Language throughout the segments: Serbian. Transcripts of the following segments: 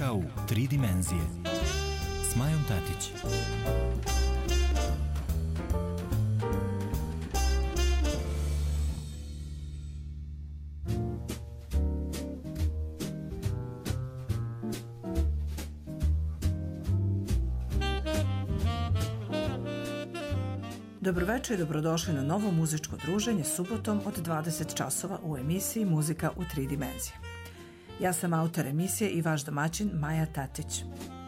Muzika u 3 dimenzije s Majom Tatić. Dobroveče i dobrodošli na novo muzičko druženje subotom od 20 časova u emisiji Muzika u 3 dimenzije. Ja sam autor emisije i vaš domaćin Maja Tatić.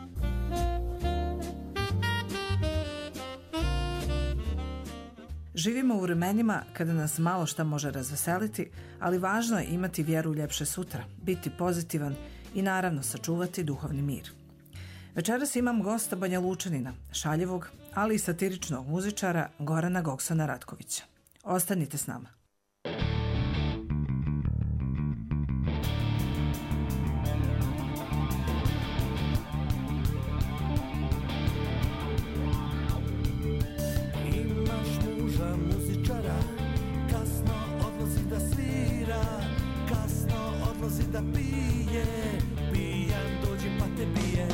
Živimo u vremenima kada nas malo šta može razveseliti, ali važno je imati vjeru u ljepše sutra, biti pozitivan i naravno sačuvati duhovni mir. Večeras imam gosta Banja Lučanina, šaljivog, ali i satiričnog muzičara Gorana Goksona Ratkovića. Ostanite s nama. Imaš muža muzičara, kasno odlazi da svira, kasno odlazi da pije, pijan dođe pa te bije.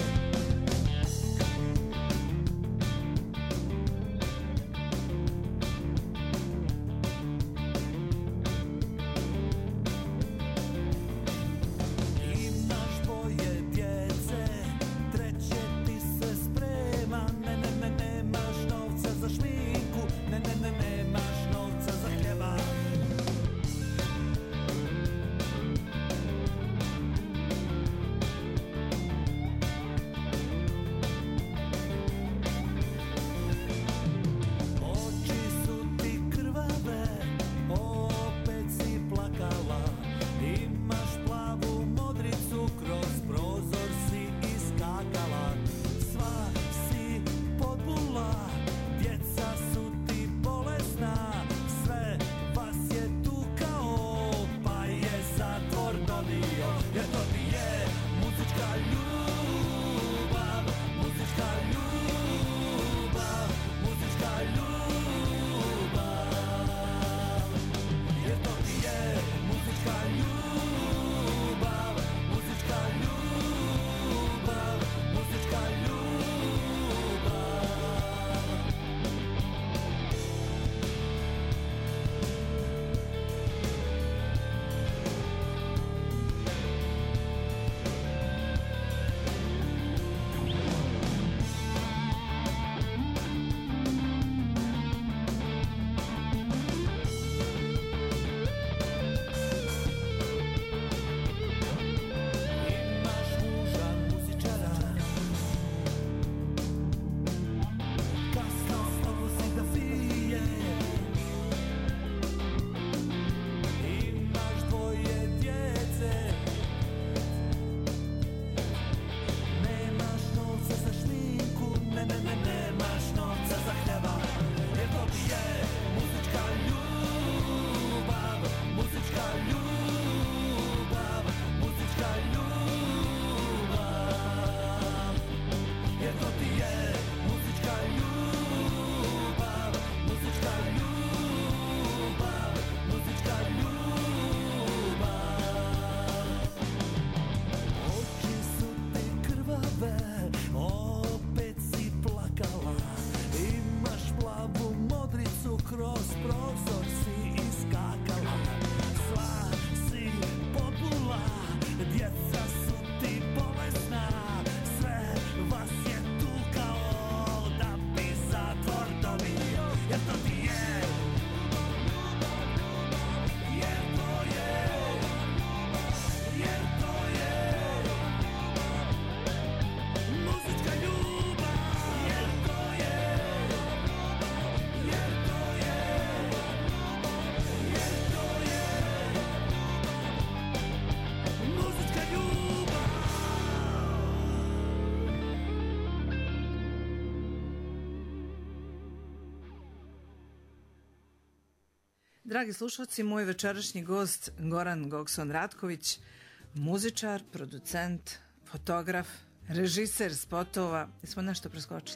Dragi slušalci, moj večerašnji gost Goran Gokson Ratković, muzičar, producent, fotograf, režiser spotova. Jesmo nešto preskočili?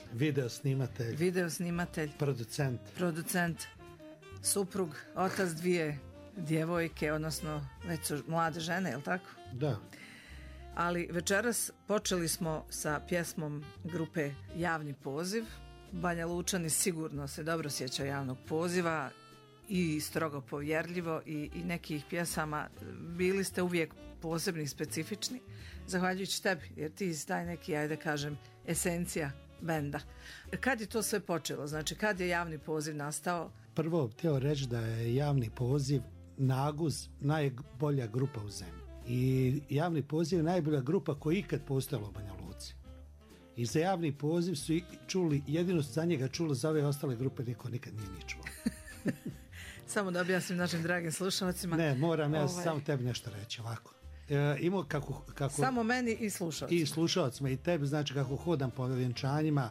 Video snimatelj. Producent. Suprug, otac dvije djevojke, odnosno već su mlade žene, je li tako? Da. Ali večeras počeli smo sa pjesmom grupe Javni poziv. Banja Lučani sigurno se dobro sjećaju Javnog poziva i strogo povjerljivo i nekih pjesama bili ste uvijek posebni i specifični, zahvaljujući tebi, jer ti si taj neki, ajde kažem, esencija benda. Kad je to sve počelo? Znači, kad je Javni poziv nastao? Prvo htio reći da je Javni poziv Naguz najbolja grupa u zemlji. I Javni poziv je najbolja grupa koja je ikad postojala u Banja Luci. I za Javni poziv su čuli, jedino za njega čulo, za ove ostale grupe niko nikad nije ni čuo. Samo da objasnim našim dragim slušalcima. Ne, moram ja samo tebi nešto reći ovako. Imao kako... Samo meni i slušalcima. I slušalcima i tebi, znači kako hodam po vjenčanjima,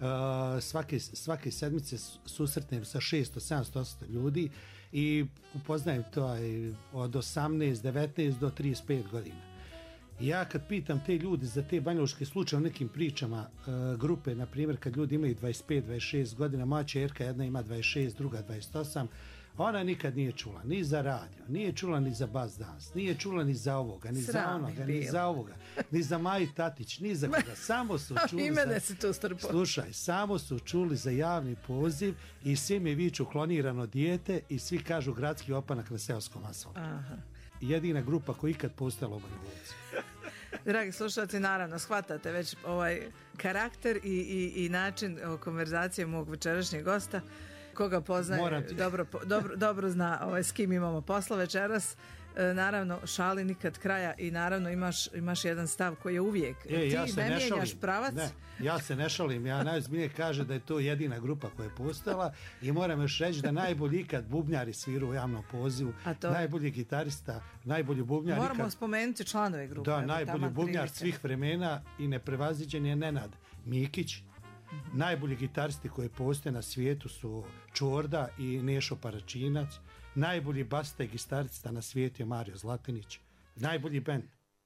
svake sedmice susretnem sa 600-700 ljudi i upoznajem to od 18, 19 do 35 godina. I ja kad pitam te ljudi za te banjalučke slučaje u nekim pričama grupe, na primjer kad ljudi imaju 25-26 godina, moja čerka jedna ima 26, druga 28, ona nikad nije čula ni za radio, nije čula ni za bas dans, nije čula ni za ovoga, ni za onoga, ni za ovoga, ni za Maji Tatić, ni za koga. Samo su čuli slušaj, samo su čuli za Javni poziv i svi mi viču klonirano dijete i svi kažu gradski opanak na seoskom asfaltu. Jedina grupa koja ikad postojala u Banja Luci. Dragi slušalci, naravno, shvatate već ovaj karakter i način konverzacije mog večerašnjeg gosta. Koga poznaje, dobro zna s kim imamo posla večeras. Naravno, šali nikad kraja i naravno imaš jedan stav koji je uvijek. Ti ne mijenjaš pravac. Ne, ja se ne šalim. Ja najozbiljnije kaže da je to jedina grupa koja je postojala i moram još reći da najbolji ikad bubnjari sviru u Javnom pozivu, najbolji gitarista, najbolji bubnjar. Moramo spomenuti članove grupe. Da, najbolji bubnjar svih vremena i neprevaziđen je Nenad Mikić. Najbolji gitaristi koji postoje na svijetu su Čorda i Nešo Paračinac. Najbolji basista i gitarista na svijetu je Mario Zlatinić. Najbolji bend.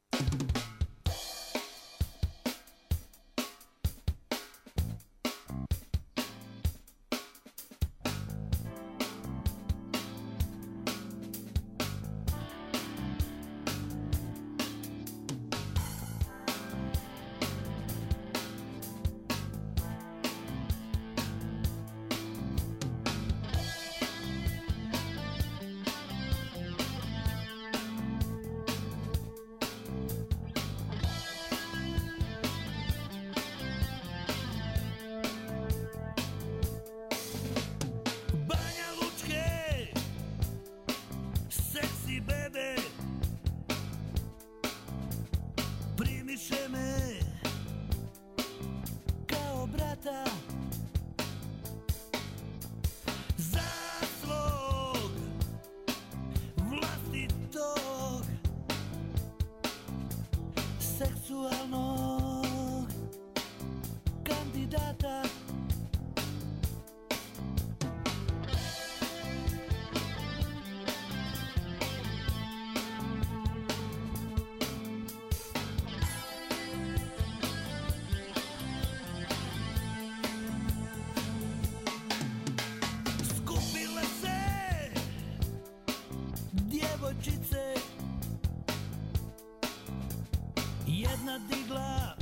Jedna digla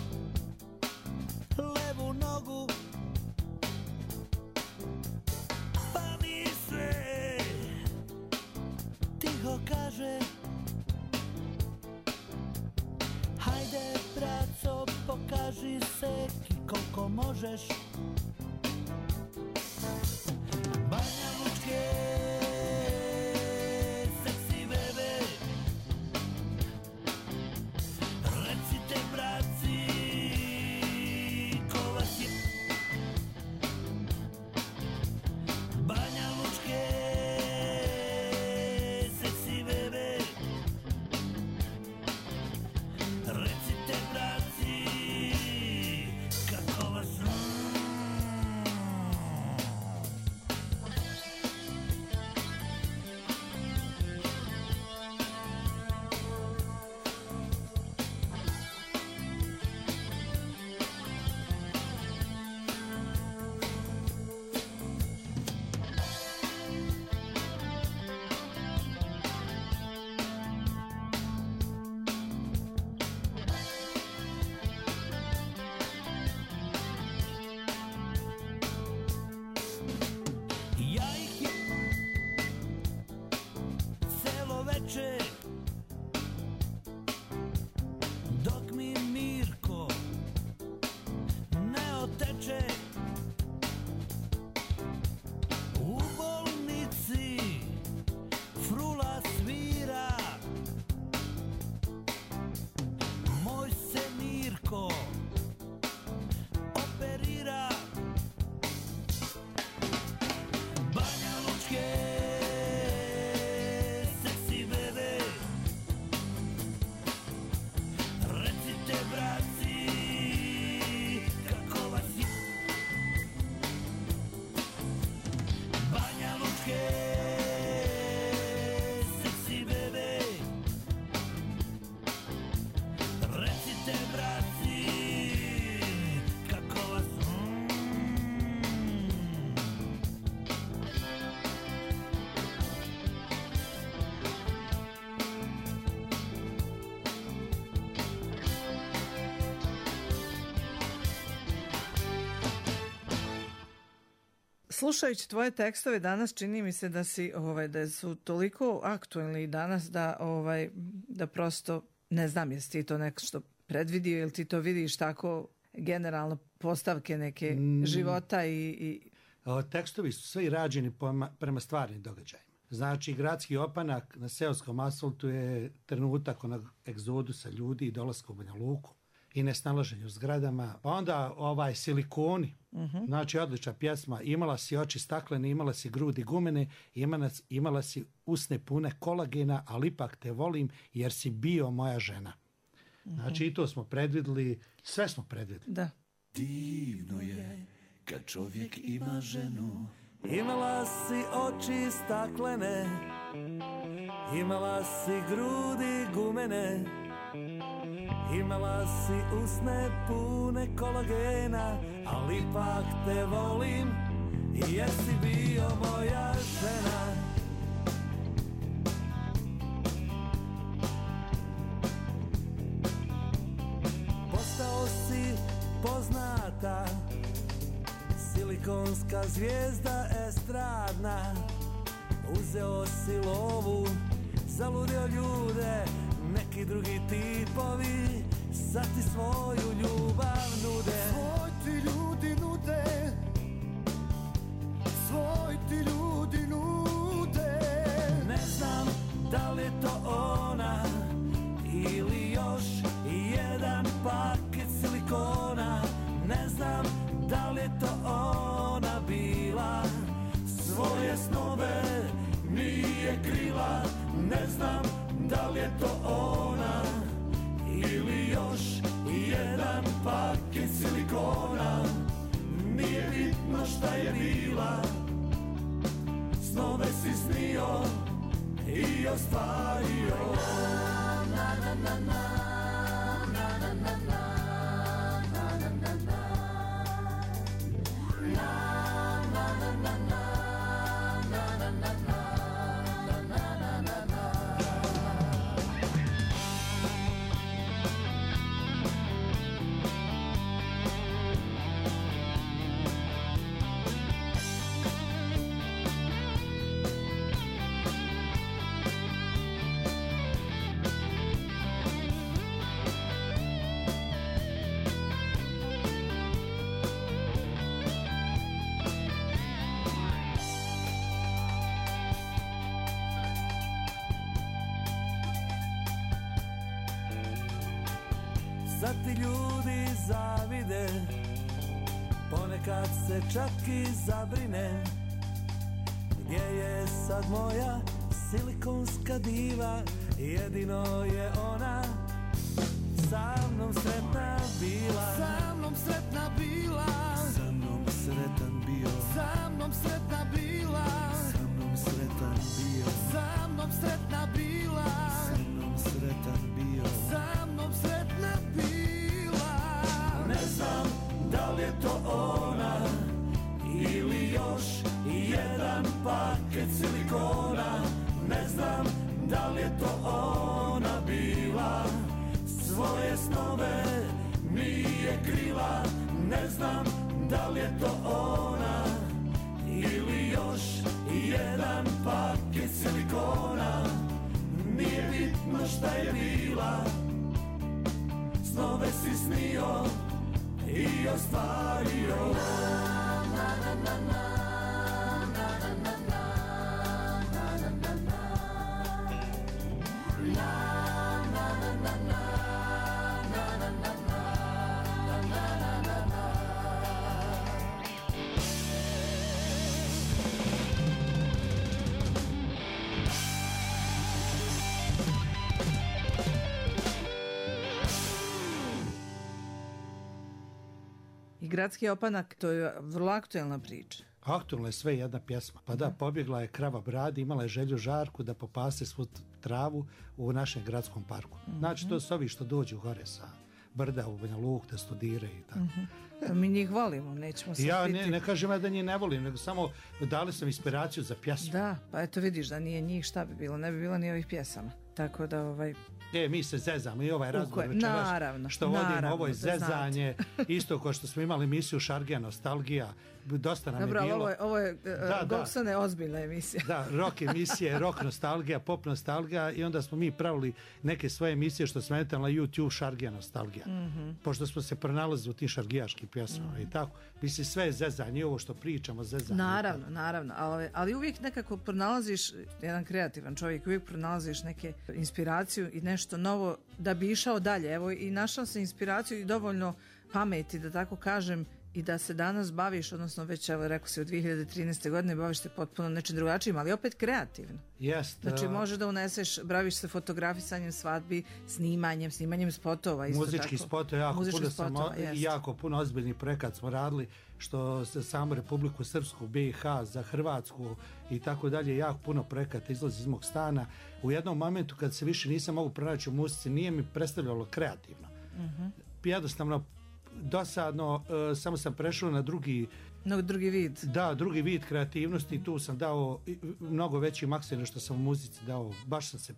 levu nogu, pa mi se tiho kaže: hajde braco, pokaži se koliko možeš. Banja Lučke teče, dok mi Mirko ne oteče. U bolnici frula svira, moj se Mirko operira. Banja Lučke, seksi bebe, recite braci kako vas je. Banja Lučke, seksi bebe, recite braci kako vas Slušajući tvoje tekstove danas čini mi se da si da su toliko aktuelni danas da prosto ne znam jesi ti to nešto predvidio ili ti to vidiš tako generalno postavke neke života i... Tekstovi su sve i rađeni prema stvarnim događajima. Znači, gradski opanak na seoskom asfaltu je trenutak onog egzodusa ljudi i dolaska u Banja Luku i nesnalaženju u zgradama. Pa onda Silikoni, znači odlična pjesma, imala si oči staklene, imala si grudi gumene, imala si usne pune kolagena, ali ipak te volim jer si bio moja žena. Znači i to smo predvidjeli, sve smo predvidjeli. Da. Divno je kad čovjek ima ženu. Imala si oči staklene, imala si grudi gumene, imala si usne pune kolagena, ali ipak te volim jer si bio moja žena. Postao si poznata, silikonska zvijezda estradna. Uzeo si lovu, zaludio ljude, neki drugi tipovi sad ti svoju ljubav nude. Svoj ti ljudi nude, svoj ti ljudi nude. Ne znam da li je to ona ili još jedan paket silikona. Ne znam da li je to ona bila, svoje snove nije krila. Ne znam da li je to ona ili još jedan paket silikona. Nije bitno šta je bila, snove si snio i ostvario. Na, na, na, na. Sad ti ljudi zavide, ponekad se čak i zabrine. Gdje je sad moja silikonska diva? Jedino je ona sa mnom sretna bila. Sa mnom sretna bila. Sa mnom sretan bio. Sa mnom sretna bila. Sa mnom sretan bio. Sa mnom sretna bila. Sa mnom sretan bio. Sa mnom sretna bila. Ne znam da li je to ona ili još jedan paket silikona. Ne znam da li je to ona bila, svoje snove nije krila. Ne znam da li je to ona ili još jedan paket silikona. šta je bila, snove si snio i ostvario. I Gradski opanak, to je vrlo aktuelna priča. Aktualno je sve jedna pjesma. Pa da, pobjegla je krava Bradi, imala je želju Žarku da popase svu travu u našem gradskom parku. Znači, to su ovi što dođu gore sa brda u Banja Luku da studiraju i tako. Mi njih volimo, nećemo se Ja biti. ne kažem ja da njih ne volim, nego samo dali sam inspiraciju za pjesmu. Da, pa eto vidiš da nije njih, šta bi bilo, ne bi bilo ni ovih pjesama. Tako da Mi se zezamo i ovaj razgovor večeras što vodimo, ovo je zezanje, isto kao što smo imali emisiju Šargija nostalgija, dosta nam dobro, je bilo. Ovo je Goksane ozbiljna emisija. Da, rock emisije, rock nostalgija, pop nostalgija i onda smo mi pravili neke svoje emisije što smo emitali na YouTube Šargija nostalgija. Pošto smo se pronalazili u tim šargijaškim pjesmama i tako. Mislim, sve je zezanje, ovo što pričamo zezanje. Naravno, ali uvijek nekako pronalaziš, jedan kreativan čovjek, uvijek pronalaziš neke inspiraciju i nešto novo da bi išao dalje. Evo, i našao se inspiraciju i dovoljno pameti, da tako kažem, i da se danas baviš, odnosno već, evo, rekao si, u 2013. godine baviš se potpuno nečim drugačijim, ali opet kreativno. Znači, može da uneseš, baviš se fotografisanjem svadbi, snimanjem spotova. Muzički spotova, jako puno ozbiljnih projekat smo radili, što za samu Republiku Srpsku, BiH, za Hrvatsku i tako dalje, jako puno projekata izlazi iz mog stana. U jednom momentu kad se više nisam mogu pronaći u muzici, nije mi predstavljalo kreativno. Jednostavno, dosadno, samo sam prešao na drugi vid. Da, drugi vid kreativnosti, tu sam dao mnogo veći maksimum što sam u muzici dao. Baš sam se,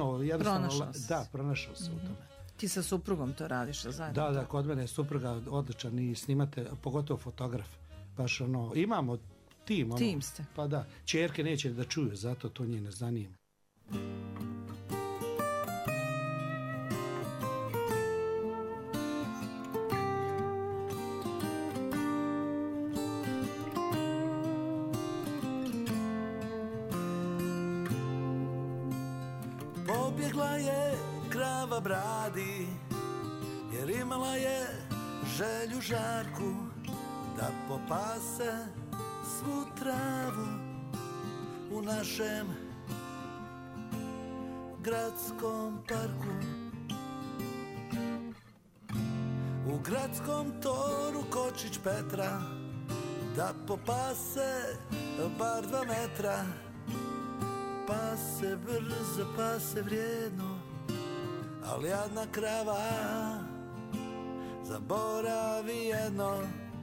pronašao se u tome. Ti sa suprugom to radiš, zajedno? Da, kod mene je supruga odličan i snimate, pogotovo fotograf. Baš imamo tim. Tim ste. Pa da, ćerke neće da čuju, zato to njih ne zanima. Pobjegla je krava Bradi, jer imala je želju Žarku da popase svu travu u našem gradskom parku. U gradskom toru kočić Petra da popase bar 2 metra. Pase brzo, pase vrijedno, ali jadna krava zaboravi jedno.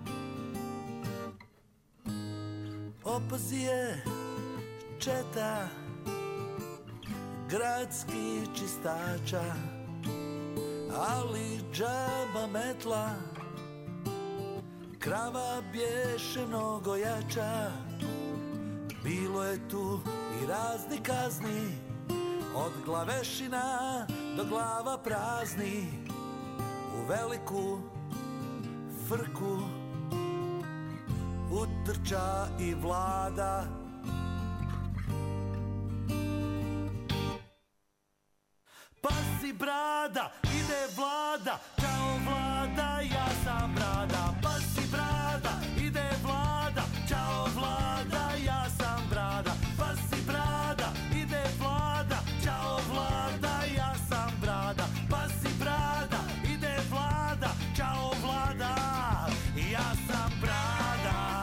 Opazi je četa gradski čistača, ali džaba metla, krava bješe mnogo jača. Bilo je tu i razni kazni, od glavešina do glava prazni, u veliku frku utrča i Vlada. Pasi brada, ide Vlada, čao Vlada, ja sam brada. Pasi brada, ide Vlada, čao Vlada, ja sam brada. Pasi brada, ide Vlada, čao Vlada, ja sam brada. Pasi brada, ide Vlada, čao Vlada, ja sam brada.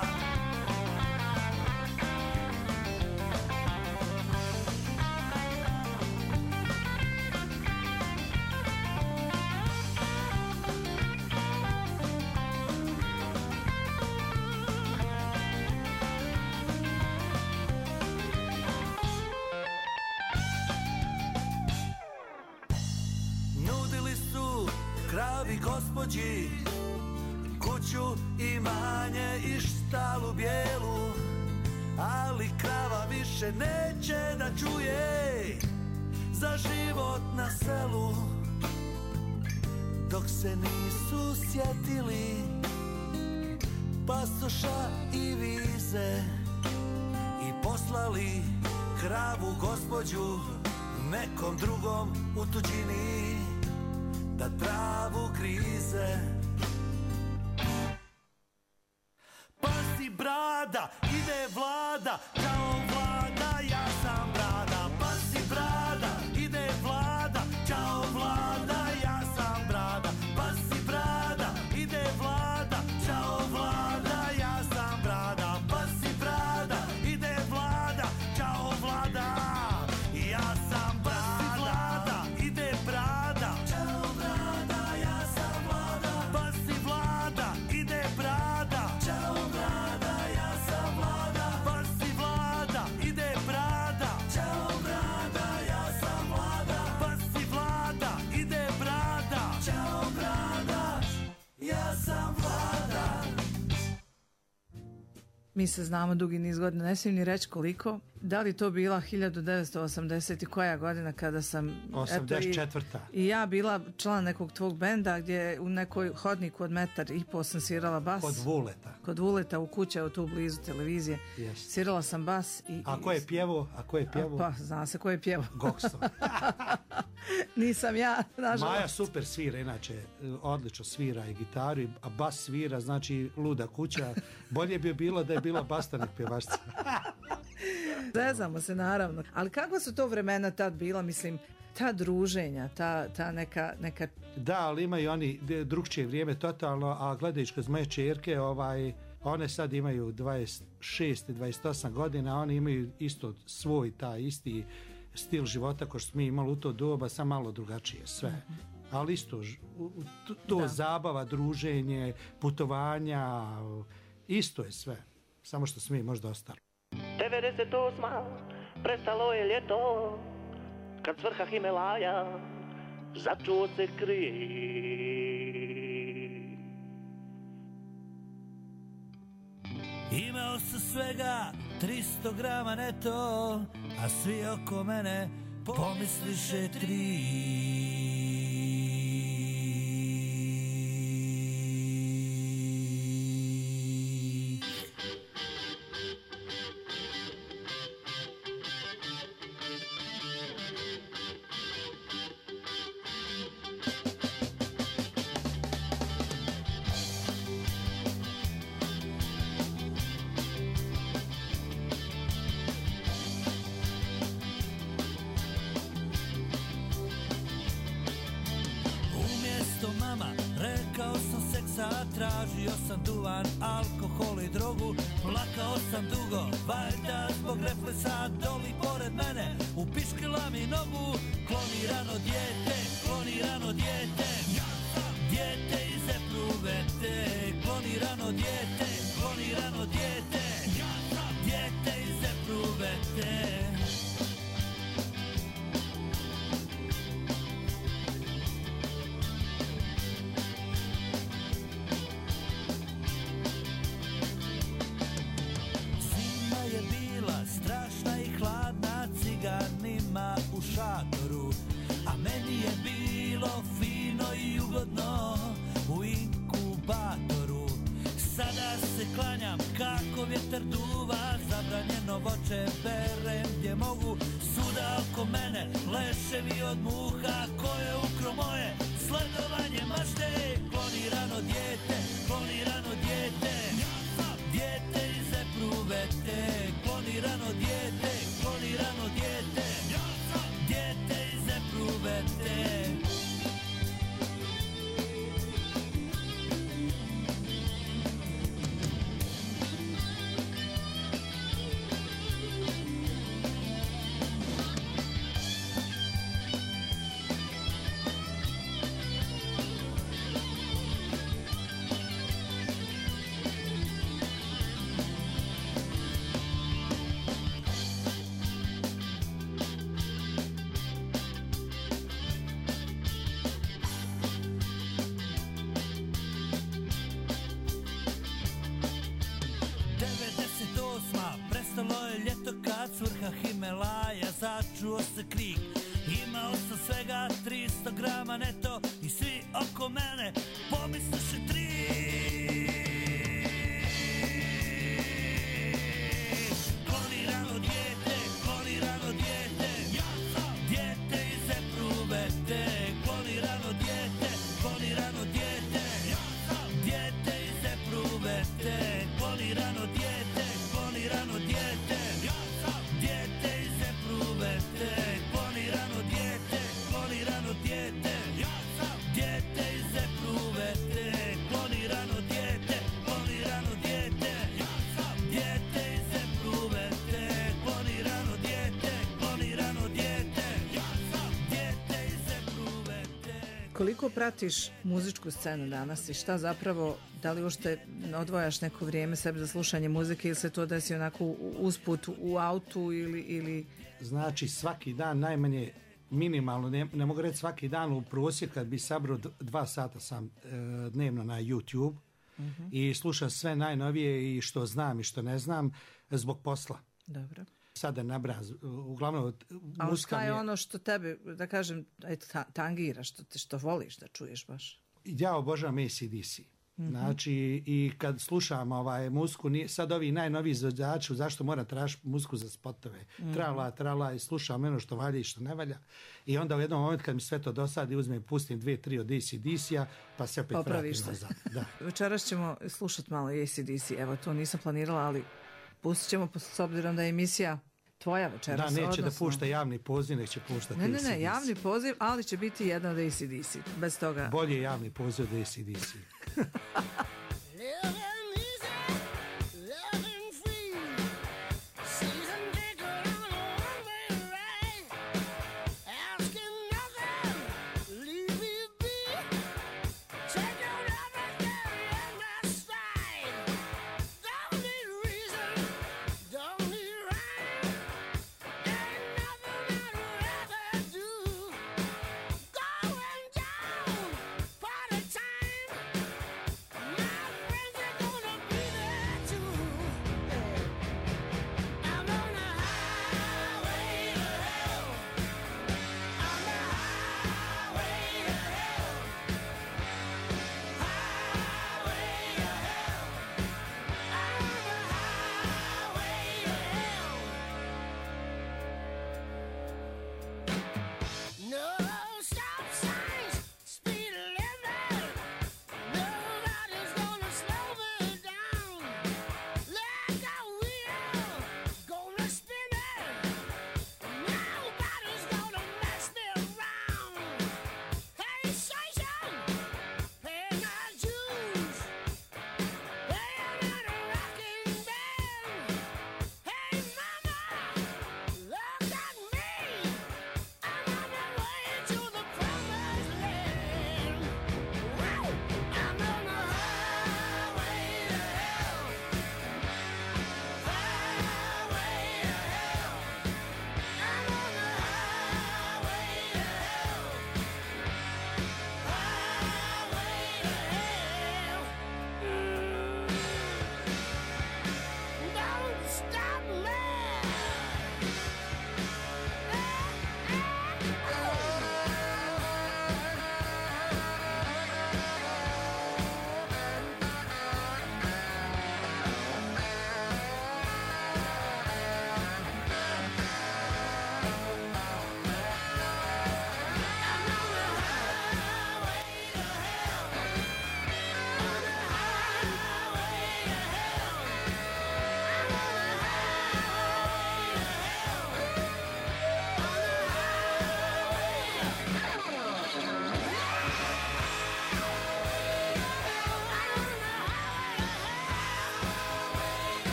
Kravi gospođi kuću, imanje i štalu bijelu, ali krava više neće da čuje za život na selu. dok se nisu sjetili pasoša i vize i poslali kravu gospođu nekom drugom u tuđini da travu grize. Pazi brada, ide vlada, kao vlada, ja sam brada. Pazi brada, ide vlada, kao vlada, ja sam brada. Pazi brada, ide vlada, kao vlada, ja sam brada. Pazi brada, ide vlada, kao vlada, ja sam brada. Vlada, ide brada, kao vlada, ja sam vlada. Pazi vlada, ide brada, kao vlada, ja sam vlada. Pazi vlada, ide brada, kao vlada, ja sam vlada. Pazi vlada, ide brada, kao vlada, ja sam vlada. Mi se znamo dugi niz godina, ne smijem ni reći koliko. Da li to bila 1980 i koja godina kada sam 84. I ja bila član nekog tvog benda gdje u nekoj hodniku od 1,5 m sam svirala bas. Kod Vuleta u kuće, tu blizu televizije. Yes. Svirala sam bas. A ko je pjevo? Pa, zna se ko je pjevo. Gokstov. Nisam ja, nažalost. Maja super svira, inače odlično svira i gitaru, a bas svira, znači luda kuća. Bolje bi bilo da je bila Bastanek pjevašca. Zezamo se, naravno. Ali kako su to vremena tad bila, mislim, ta druženja, ta neka... Da, ali imaju oni drugčije vrijeme totalno, a gledajući kroz moje čerke, one sad imaju 26 i 28 godina, one imaju isto svoj taj isti stil života ko što smo imali u to doba, samo malo drugačije sve. Ali isto, to zabava, druženje, putovanja, isto je sve. Samo što smo mi možda ostali. 98. prestalo je ljeto, kad s vrha Himalaja začuo se krik. Imao sam svega 300 grama neto, a svi oko mene pomisliše 3. Tražio sam duvan, alkohol i drogu, plakao sam dugo, valjda zbog refleksa. Doli pored mene, upiškila mi nogu, klonirano dijete, dijete iz epruvete, klonirano dijete, dijete iz epruvete. Ciganima u šatoru, a meni je bilo fino i ugodno u inkubatoru. Sada se klanjam kako vjetar duva, zabranjeno voće berem gdje mogu. Svuda oko mene leševi od muha, ko je ukro moje sledovanje mašte. Klonirano dijete, dijete iz epruvete, klonirano dijete, dijete iz epruvete. S vrha Himalaja začuo se krik. Imao sam svega 300 grama neto i svi oko mene pomisliše tri. Klonirano dijete, klonirano dijete, dijete iz epruvete. Klonirano dijete, klonirano dijete, dijete iz epruvete. Klonirano dijete, klonirano dijete, dijete iz epruvete. Klonirano dijete, klonirano dijete, dijete iz epruvete. Klonirano dijete, klonirano dijete, dijete iz epruvete. Klonirano dijete, klonirano dijete, dijete iz epruvete. Koliko pratiš muzičku scenu danas i šta zapravo, da li uopšte odvojaš neko vrijeme sebi za slušanje muzike ili se to desi onako usput u autu ili... Znači svaki dan najmanje minimalno, ne mogu reći svaki dan, u prosjek kad bi sabrao 2 sata sam dnevno na YouTube i slušam sve najnovije i što znam i što ne znam zbog posla. Dobro. Sada nabraz, uglavnom A muzika šta mi je ono što tebe, da kažem, tangira, što voliš da čuješ baš? Ja obožavam AC/DC. Znači, i kad slušam muziku, sad ovi najnoviji izvođači, zašto moram tražiti muziku za spotove? Trala i slušam ono što valja i što ne valja. I onda u jednom momentu kad mi sve to dosadi, uzmem i pustim 2-3 od AC/DC-a, pa se opet vratim nazad. Da. Večeras ćemo slušati malo AC/DC. Evo, to nisam planirala, ali pustit ćemo s obzirom da je emisija tvoja večeras. Da, neće da pušta javni poziv, neće puštati Ne, AC/DC. javni poziv, ali će biti jedna od AC/DC. Bez toga. Bolje javni poziv od AC/DC. Going down, party time.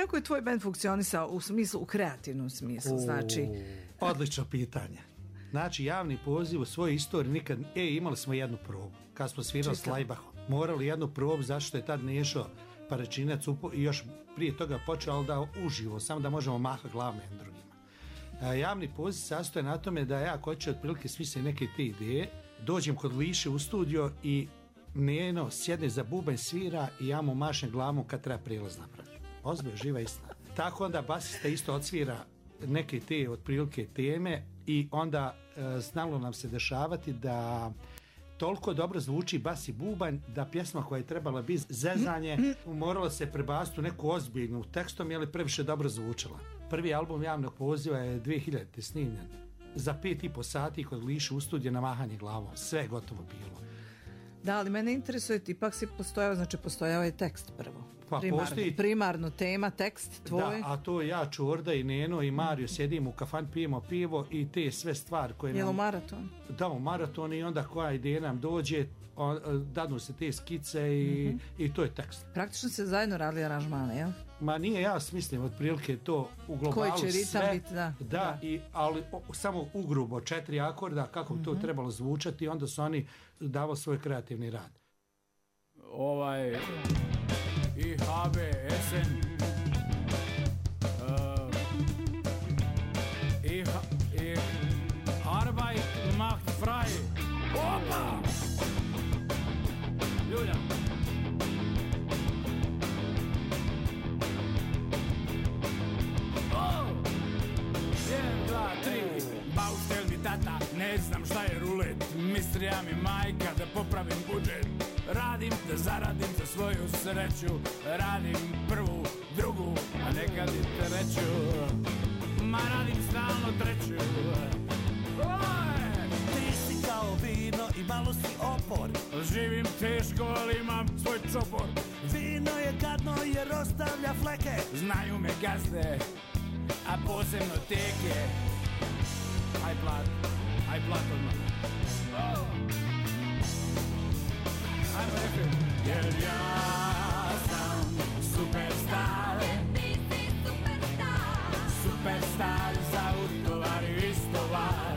kako je tvoj band funkcionisao u kreativnom smislu? Znači... Odlično pitanje. Znači, javni poziv u svojoj istoriji nikad... imali smo jednu probu. Kad smo svirali s Lajbahom. Morali jednu probu, zašto je tad Nešo Paračinac i još prije toga počeo da uživo, samo da možemo mahati glavno jednim drugima. Javni poziv sastoje na tome da ja hoću otprilike svi se neke te ideje, dođem kod Liše u studio i Neno sjedne za bubanj, svira i ja mu mašem glavom kad treba prilaz napraviti. Ozbiljno, živa istina. Tako onda basista isto odsvira neke te otprilike teme i onda znalo nam se dešavati da toliko dobro zvuči bas i bubanj da pjesma koja je trebala biti zezanje morala se prebaciti u neku ozbiljnu tekstom, jer je previše dobro zvučala. Prvi album javnog poziva je 2000. snimljen. Za 5,5 sati kod Liše u studiju na mahanje glavom. Sve je gotovo bilo. Da, ali mene interesuje, ipak si postojao je tekst prvo. Pa primarno tema, tekst tvoj. Da, a to ja, Čorda i Neno i Mario sjedimo u kafan, pijemo pivo i te sve stvari koje Jel' maraton? Da, u maraton i onda koja ideja nam dođe, dadnu se te skice i to je tekst. Praktično se zajedno radili aranžmane, jel? Ma nije, ja smislim otprilike to u globalu koji će ritam sve, biti, da. Ali samo ugrubo 4 akorda kako to trebalo zvučati, onda su oni davali svoj kreativni rad. IHB Essen Arbeit macht frei. Opa! Ljulja! 1, 2, 3 Baustel mi tata, ne znam šta je rulet. Mistrija mi majka da popravim budžet. Radim da zaradim za svoju sreću. Radim prvu, drugu, a nekad i treću. Ma radim stalno treću. Ti si kao vino i malo si opor. Živim teško, ali imam svoj čopor. Vino je gadno jer ostavlja fleke. Znaju me gazde, a posebno teke. Aj plat odmah. Ajmo refren. Jer ja sam superstar. Ti si superstar. Superstar za utovar i istovar.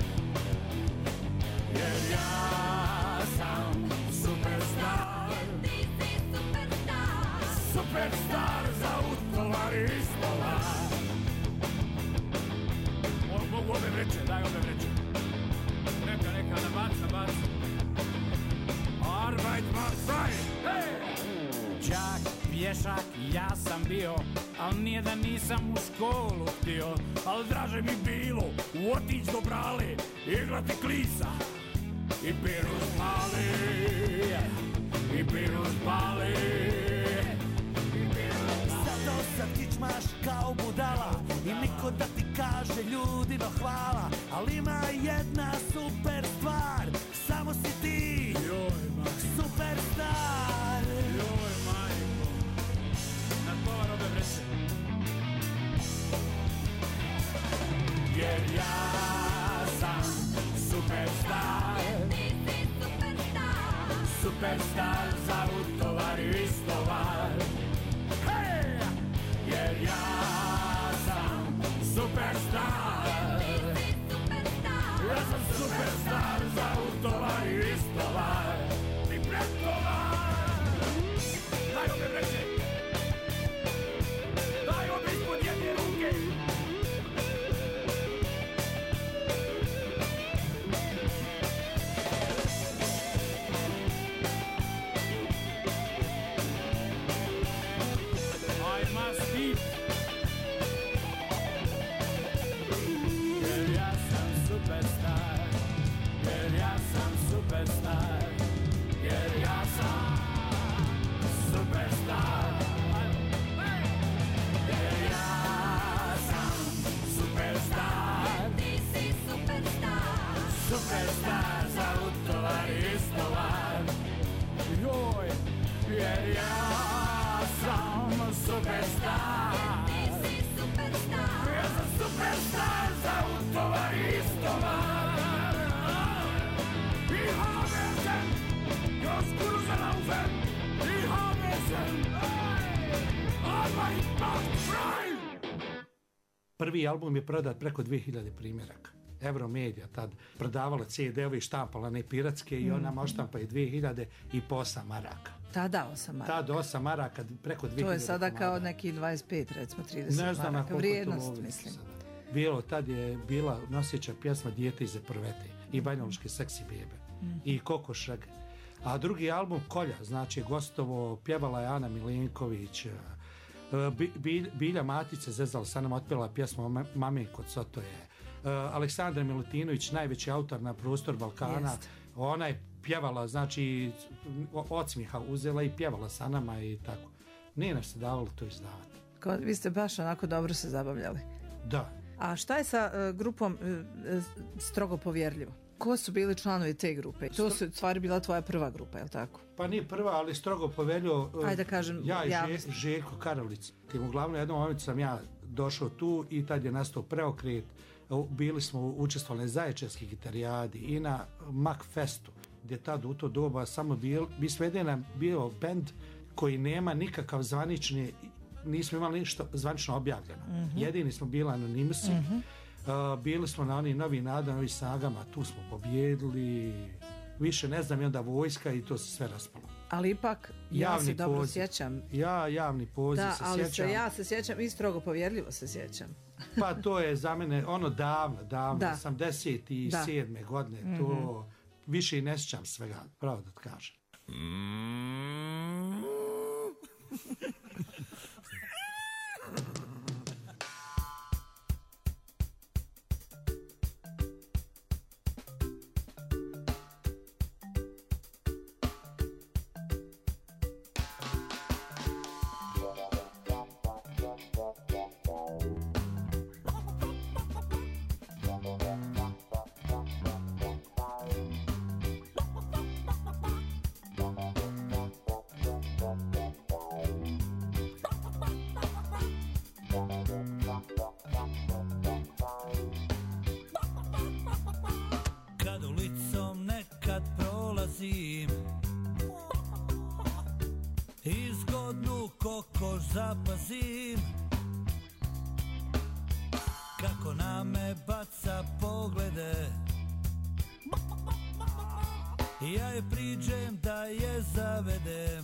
Jer ja sam superstar. Ti si superstar. Superstar za utovar i istovar. Mogu ove vreće, daj ove vreće. Neka, na bac. Arbeit macht frei. Hey! Đak, pješak, ja sam bio, al nije da nisam u školu htio, al draže mi bilo otić do brale, igrati klisa i pirus pali, i pirus pali. Zato sad kičmaš kao budala i niko da ti kaže ljudima hvala. Ali ima jedna super stvar, samo si ti superstar. Joj, majko, na tovar ove vreće. Jer ja sam superstar. Ti si superstar. Superstar za utovar i istovar. Hej! Jer ja sam superstar. Ti si superstar. Ja sam superstar za utovar i istovar. I pretovar. Daj ove vreće. Daj ove ispod jedne ruke. I must eat. Jer ja sam superstar. Jer ja sam superstar. Jer ja sam superstar. Jer ja sam superstar. Ti si superstar. Superstar za utovar i istovar. Joj, jer ja sam superstar. Ti si superstar. Ja sam superstar za utovar i istovar. Ich habe sen, jag skulle laufen. Ich habe sen, arbeit Prvi album je prodat preko 2000 primjeraka. Euromedia tad prodavala CD-ove i štampala ne piratske i ona moštampa je 2000 i po 8 maraka. Tada 8 maraka. Tad 8 maraka preko 2000. To je sada kao neki 25, recimo 30 ne znam maraka. Vrijednost, mislim. Bilo, tad je bila nosjeća pjesma Dijete iz Epruvete i Banjalučke seksi bebe i Kokošak. A drugi album Kolja, znači gostovo, pjevala je Ana Milenković, Bilja Matica zezala sa nam, otpjela pjesmu Mame kod Sotoje. Aleksandar Milutinović, najveći autor na prostor Balkana, ona je pjevala, znači odsmiha uzela i pjevala sa nama i tako. Nije nam se davalo to izdavati. Vi ste baš onako dobro se zabavljali. Da. A šta je sa grupom Strogo povjerljivo? Ko su bili članovi te grupe? To su stvari bila tvoja prva grupa, je li tako? Pa nije prva, ali Strogo povjerljivo. Ajde da kažem, ja i Željko Karalic. Uglavnom, jednom momentu sam ja došao tu i tad je nastao preokret. Bili smo učestvovali na Zaječarskih gitarijadi i na Macfestu, gdje tad u to doba samo bi Svedena bio bend koji nema nikakav zvanični, nismo imali ništa zvanično objavljeno. Jedini smo bili anonimusi. Bili smo na onim Novi Nada, Novi Snagama, tu smo pobjedili, više ne znam, i onda vojska i to se sve raspalo. Ali ipak, ja se dobro sjećam. Javni poziv se sjećam. Da, ali ja se sjećam i Strogo povjerljivo se sjećam. Pa to je za mene ono davno, 87. godine, to više i ne sjećam svega, pravo da kažem. Izgodnu kokoš zapazim, kako na me baca poglede, ja je priđem da je zavedem,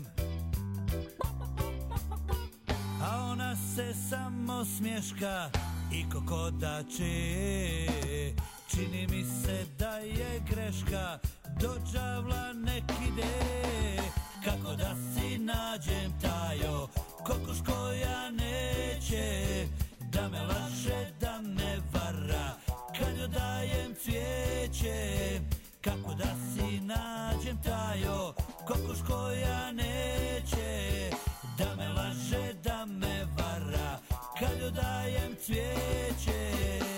a ona se samo smješka i kokodači. Čini mi se da je greška, do đavla nek ide. Kako da si nađem tajo, kokoš koja neće da me laže, da me vara, kad joj dajem cvijeće. Kako da si nađem tajo, kokoš koja neće da me laže, da me vara, kad joj dajem cvijeće.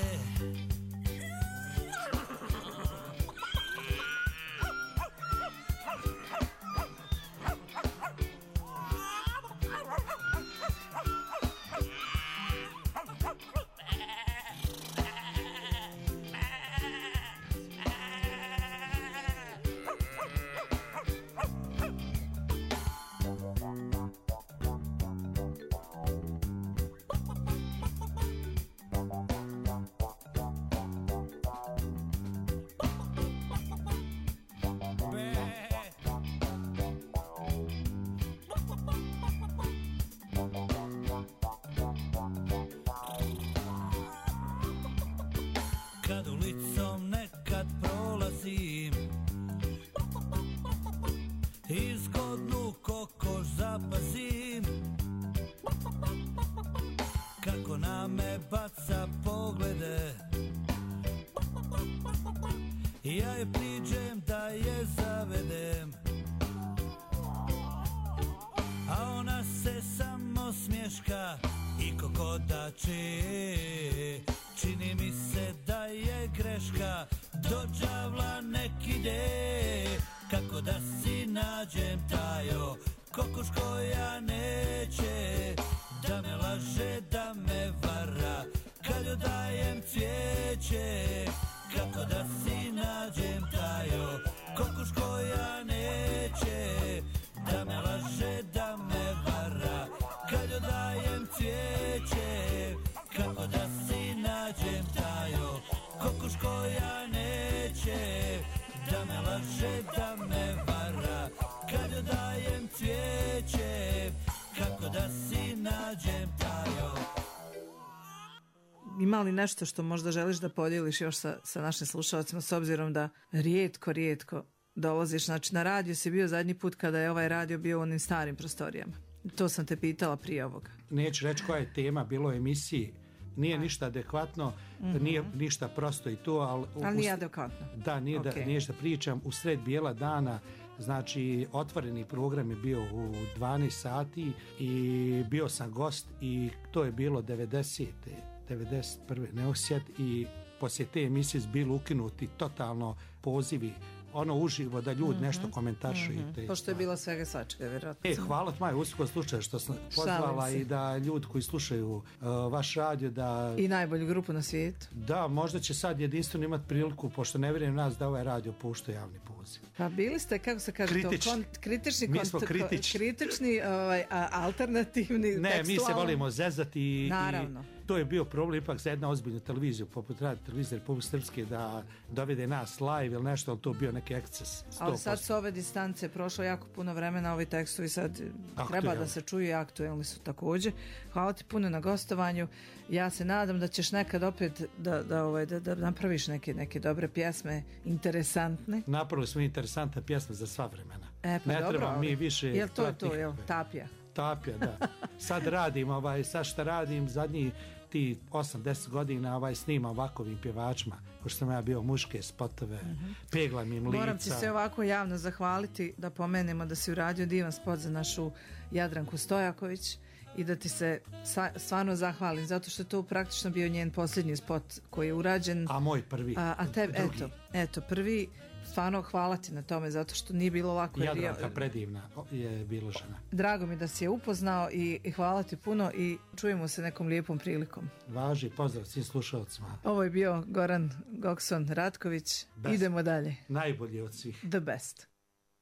Kad ulicom nekad prolazim, izgodnu kokoš zapazim, kako na me baca poglede, ja je priđem da je zavedem, a ona se samo smješka i kokodači. Čini mi se da je greška, do đavla nek ide. Kako da si nađem tajo, kokoš koja neće da me laže, da me vara, kad joj dajem cvijeće. Kako da si nađem tajo, kokoš koja neće da me laže, da me vara, kad joj dajem cvijeće. ima li nešto što možda želiš da podijeliš još sa našim slušalcima, s obzirom da rijetko dolaziš, znači na radio si bio zadnji put kada je ovaj radio bio u onim starim prostorijama. To sam te pitala prije ovoga. Neću reći koja je tema, bilo u emisiji, nije ništa adekvatno, nije ništa prosto i to, ali nije adekvatno. Da, nije Okay. nije što pričam, u sred bijela dana, znači otvoreni program je bio u 12 sati i bio sam gost i to je bilo 91. neosjet i poslije te emisije bili ukinuti totalno pozivi uživo da ljudi nešto komentaršu. Pošto je bila svega svačega, vjerojatno. Hvala ti, Maja, uspjelo slučaju što sam pozvala i da ljudi koji slušaju vaš radio da... I najbolju grupu na svijetu. Da, možda će sad jedinstveno imati priliku, pošto ne vjerujem nas da ovaj radio pušta javni poziv. Pa bili ste, kako se kaže, kritični. Mi smo kritični. Kritični, alternativni, ne, tekstualni. mi se volimo zezati Naravno. I to je bio problem ipak za jednu ozbiljnu televiziju poput Radio Televizije Republike Srpske da dovede nas live ili nešto, ali to bio neki eksces. 100%. Ali sad su ove distance, prošlo jako puno vremena, ovi tekstovi sad treba da se čuju i aktuelni su također. Hvala ti puno na gostovanju. Ja se nadam da ćeš nekad opet da napraviš neke dobre pjesme, interesantne. Napravili smo interesantne pjesme za sva vremena. Pa ne dobro, treba mi više... Jel to je to, jel? Tapija, da. Sad radim, sad šta radim, zadnji ti 8-10 godina snimam ovakvim pjevačima, ko što sam ja bio muške spotove, peglam im lica. Moram ti se ovako javno zahvaliti da pomenemo da si uradio divan spot za našu Jadranku Stojaković i da ti se stvarno zahvalim, zato što je to praktično bio njen posljednji spot koji je urađen. A moj prvi. A tebi, eto, prvi. Stvarno hvala ti na tome, zato što nije bilo lako. Jadranka predivna je bila žena. Drago mi da si je upoznao i hvala ti puno i čujemo se nekom lijepom prilikom. Važi, pozdrav svim slušalcima. Ovo je bio Goran Gokson Ratković. Best. Idemo dalje. Najbolji od svih. The best.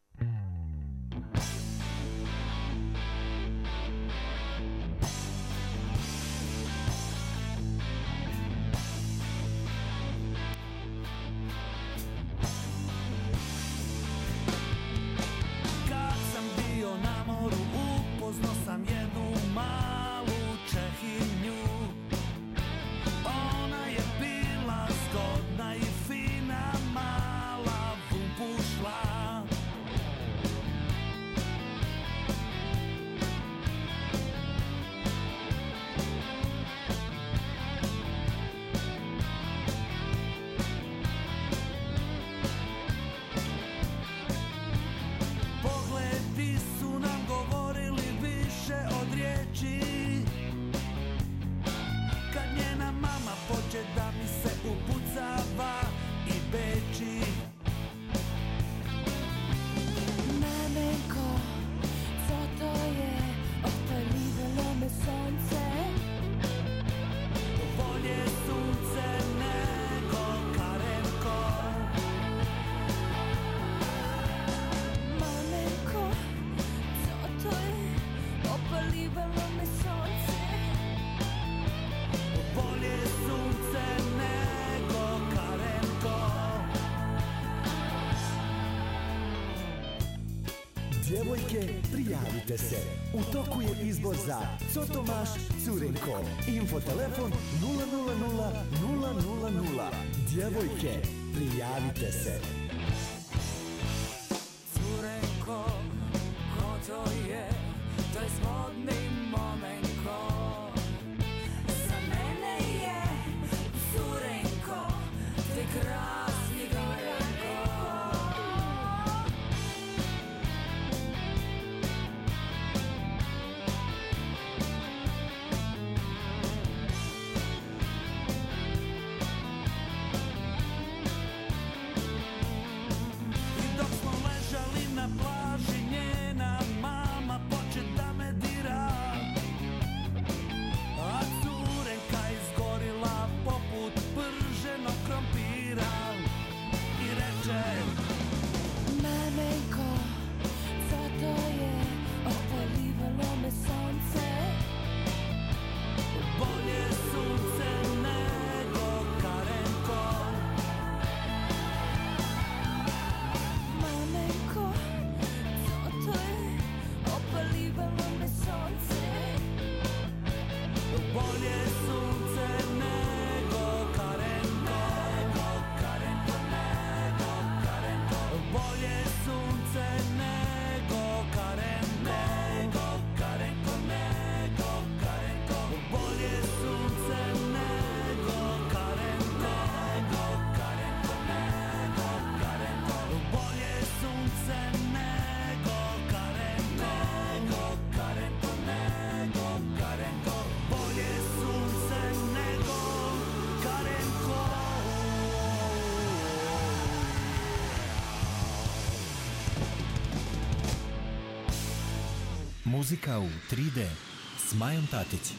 Djevojke, prijavite se. U toku je izbor za Cotomaš Curenko. Infotelefon 000 000. Djevojke, prijavite se. Curenko, ko to je? To je zgodni momenko. Za mene je Curenko, ti krasni Gorenko. Muzika u 3D s Majom Tatić.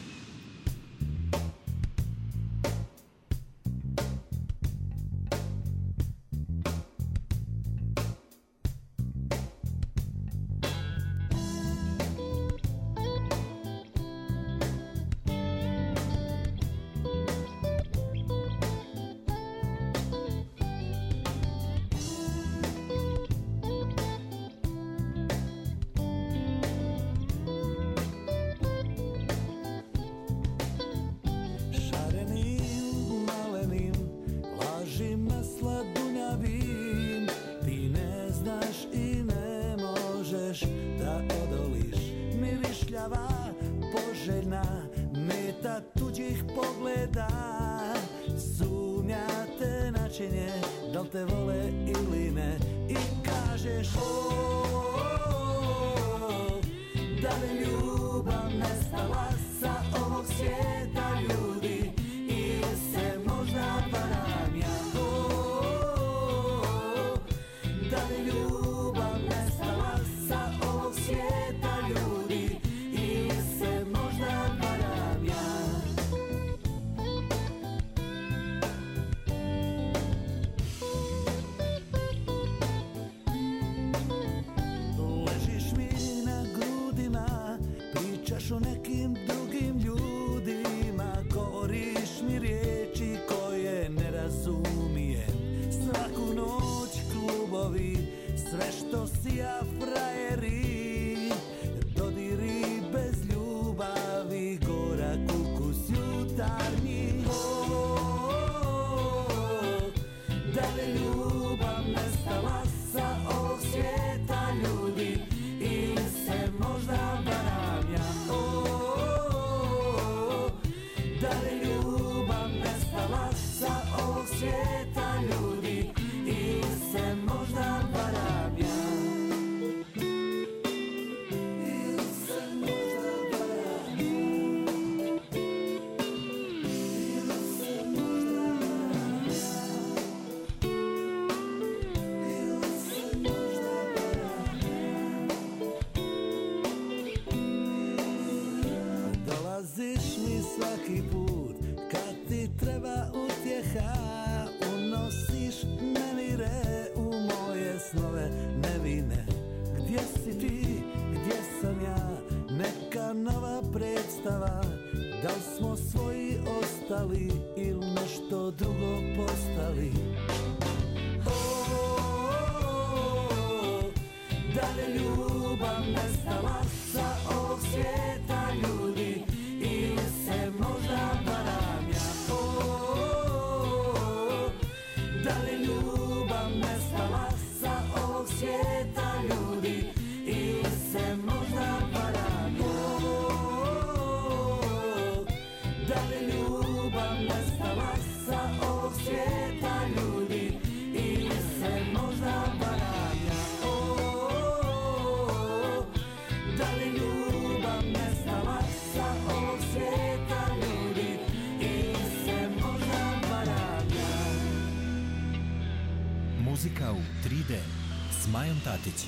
Muzika u 3D s Majom Tatić.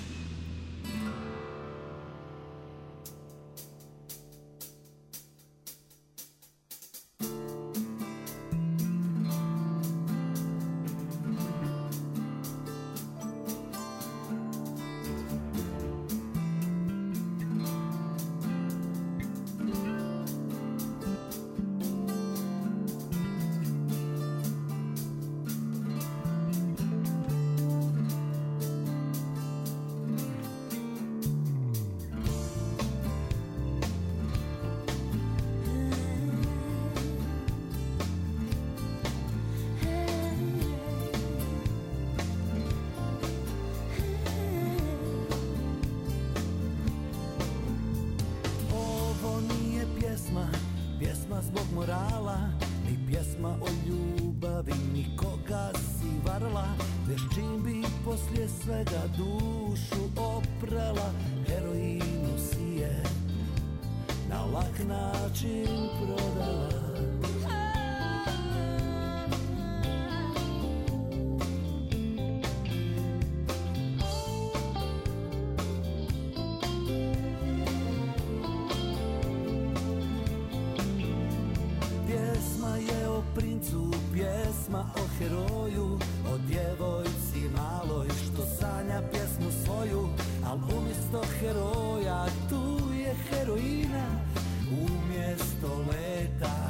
Svega dušu oprala, heroinu si je na lak način prodala. o princu, pjesma o heroju, o djevojci maloj što sanja pjesmu svoju, al umjesto heroja tu je heroina, umjesto leta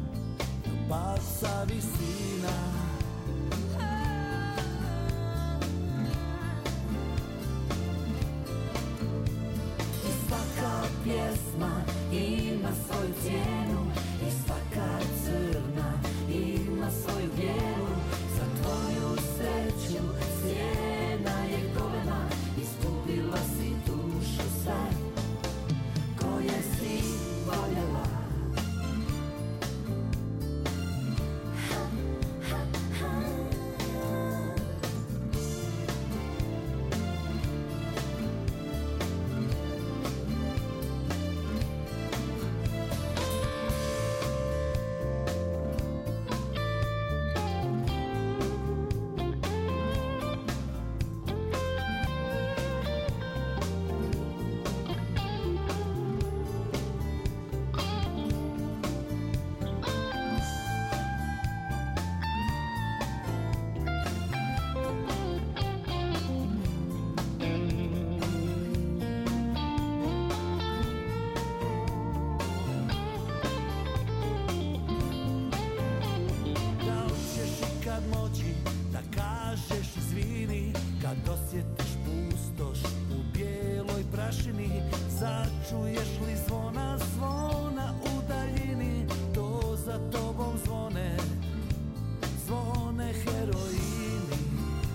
baca visina. Svaka pjesma ima svoju cijenu i svaka crna ima svoju vjeru. Za tvoju sreću cijena je golema, izgubila si dušu sve koje si voljela. Začuješ li zvona, zvona u daljini, to za tobom zvone, zvone heroini.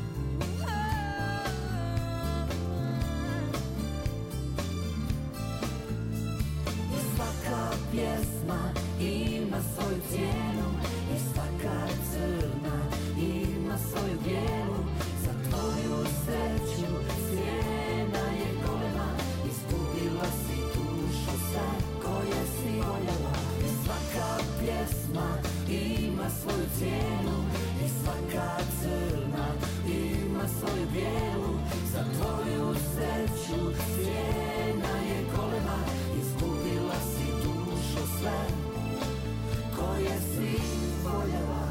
I svaka pjesma ima svoju cijenu i svaka crna ima svoju bijelu. Za tvoju sreću cijena je golema, izgubila si dušu sve koje si voljela. I svaka pjesma ima svoju cijenu i svaka crna ima svoju bijelu. Za tvoju sreću cijena je golema, izgubila si dušu sve koje si voljela.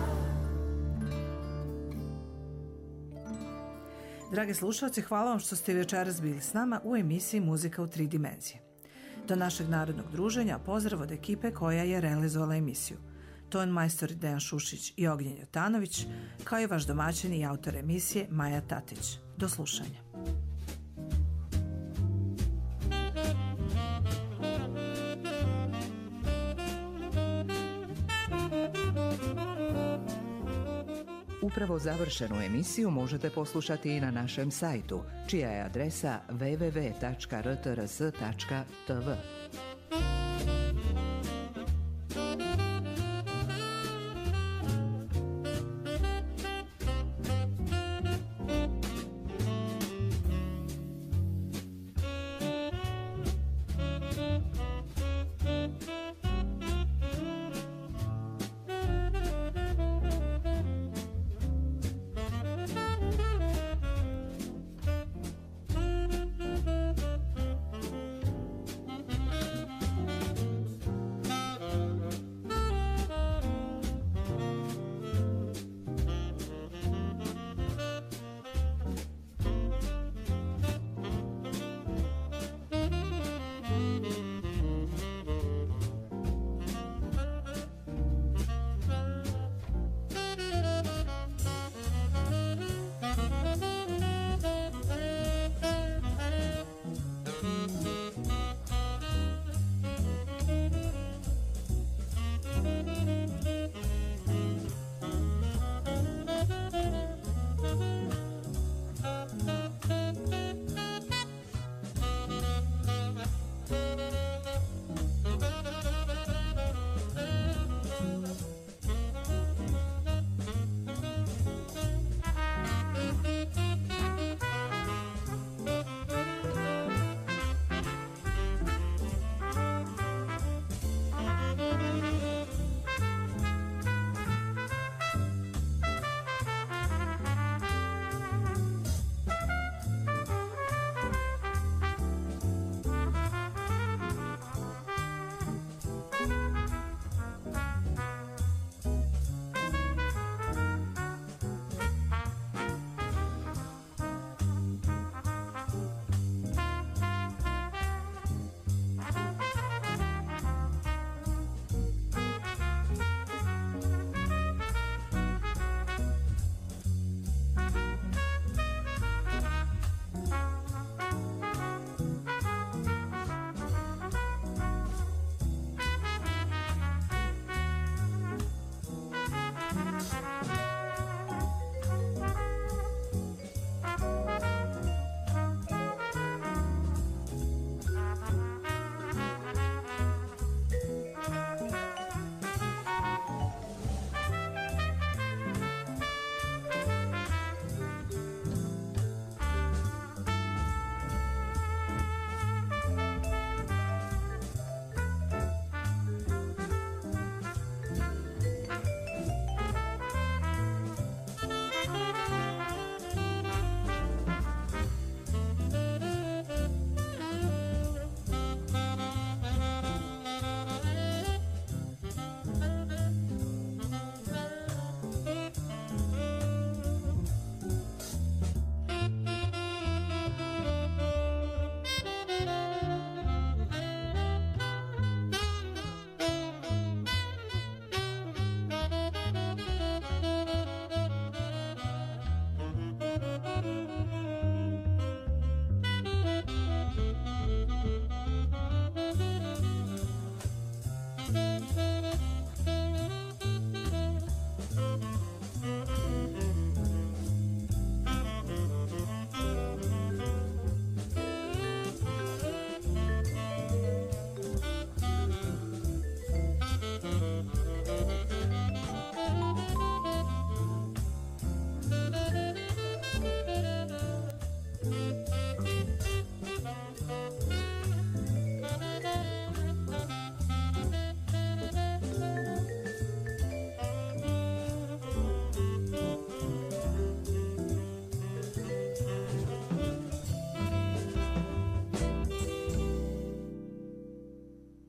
Dragi slušalci, hvala vam što ste večeras bili s nama u emisiji Muzika u 3 dimenzije. Do našeg narodnog druženja pozdrav od ekipe koja je realizovala emisiju. Ton majstor Dejan Šušić i Ognjen Jotanović, kao i vaš domaćin i autor emisije Maja Tatić. Do slušanja. Upravo završenu emisiju možete poslušati i na našem sajtu, čija je adresa www.rtrs.tv.